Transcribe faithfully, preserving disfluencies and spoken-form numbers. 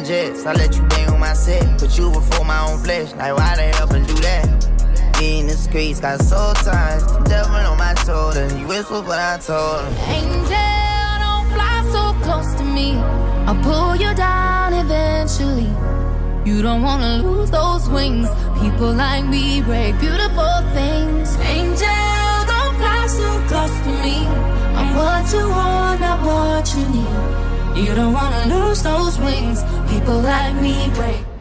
them jets. I let you bang on my set, but you before my own flesh. Like, why the hell can do that? In the streets, got soul ties. Devil on my shoulder. You whisper, but I told him. Angel, don't fly so close to me. I'll pull you down eventually. You don't wanna lose those wings. People like me break beautiful things. Angel, don't fly so close to me. I'm what you want, not what you need. You don't wanna lose those wings. People like me break